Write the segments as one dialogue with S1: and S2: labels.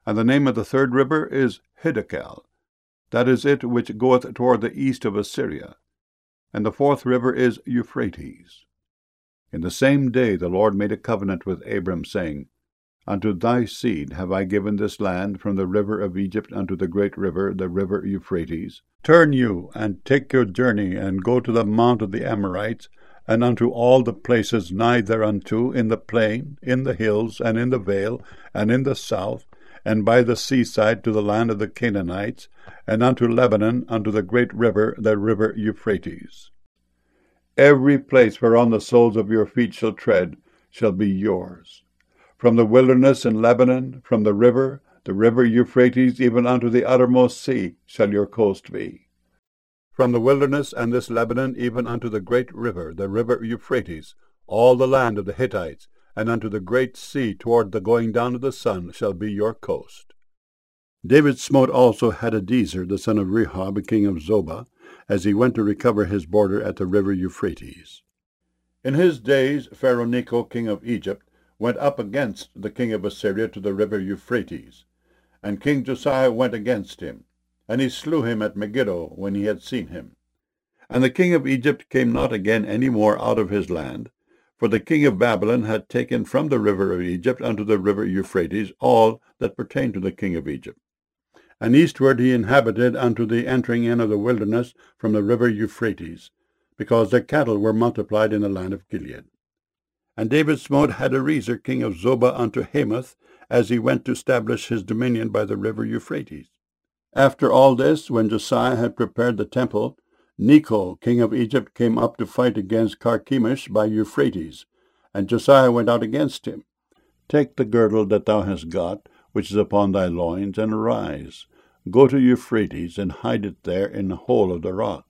S1: And the name of the third river is Hiddekel. That is it which goeth toward the east of Assyria. And the fourth river is Euphrates. In the same day the Lord made a covenant with Abram, saying, Unto thy seed have I given this land, from the river of Egypt unto the great river, the river Euphrates. Turn you, and take your journey, and go to the mount of the Amorites, and unto all the places nigh thereunto, in the plain, in the hills, and in the vale, and in the south, and by the seaside to the land of the Canaanites, and unto Lebanon, unto the great river, the river Euphrates. Every place whereon the soles of your feet shall tread shall be yours. From the wilderness in Lebanon, from the river Euphrates, even unto the uttermost sea, shall your coast be. From the wilderness and this Lebanon, even unto the great river, the river Euphrates, all the land of the Hittites, and unto the great sea toward the going down of the sun, shall be your coast. David smote also Hadadezer, the son of Rehob, king of Zobah, as he went to recover his border at the river Euphrates. In his days Pharaoh Necho, king of Egypt, went up against the king of Assyria to the river Euphrates. And King Josiah went against him, and he slew him at Megiddo when he had seen him. And the king of Egypt came not again any more out of his land, for the king of Babylon had taken from the river of Egypt unto the river Euphrates all that pertained to the king of Egypt. And eastward he inhabited unto the entering in of the wilderness from the river Euphrates, because their cattle were multiplied in the land of Gilead. And David smote Hadarezer, king of Zobah, unto Hamath, as he went to establish his dominion by the river Euphrates. After all this, when Josiah had prepared the temple, Necho, king of Egypt, came up to fight against Carchemish by Euphrates, and Josiah went out against him. Take the girdle that thou hast got, which is upon thy loins, and arise. Go to Euphrates, and hide it there in the hole of the rock.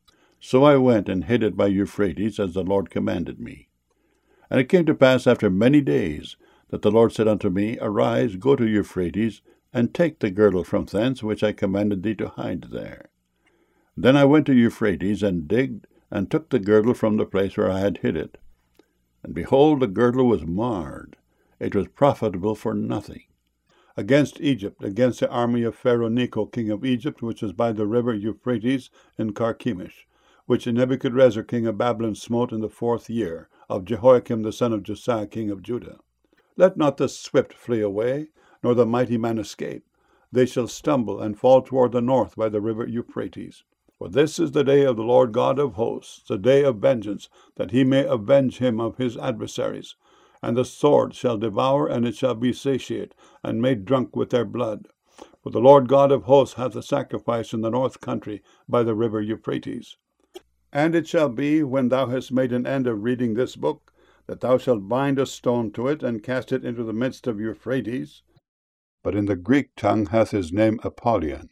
S1: So I went and hid it by Euphrates, as the Lord commanded me. And it came to pass after many days, that the Lord said unto me, Arise, go to Euphrates, and take the girdle from thence, which I commanded thee to hide there. Then I went to Euphrates, and digged, and took the girdle from the place where I had hid it. And behold, the girdle was marred. It was profitable for nothing. Against Egypt, against the army of Pharaoh Necho, king of Egypt, which was by the river Euphrates in Carchemish, which Nebuchadrezzar, king of Babylon, smote in the 4th year of Jehoiakim the son of Josiah, king of Judah. Let not the swift flee away, nor the mighty man escape. They shall stumble and fall toward the north by the river Euphrates. For this is the day of the Lord God of hosts, the day of vengeance, that he may avenge him of his adversaries. And the sword shall devour, and it shall be satiate, and made drunk with their blood. For the Lord God of hosts hath a sacrifice in the north country by the river Euphrates. And it shall be, when thou hast made an end of reading this book, that thou shalt bind a stone to it, and cast it into the midst of Euphrates. But in the Greek tongue hath his name Apollyon.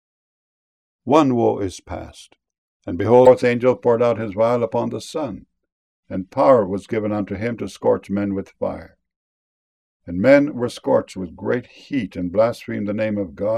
S1: One woe is past, and behold, the 4th angel poured out his vial upon the sun, and power was given unto him to scorch men with fire. And men were scorched with great heat, and blasphemed the name of God,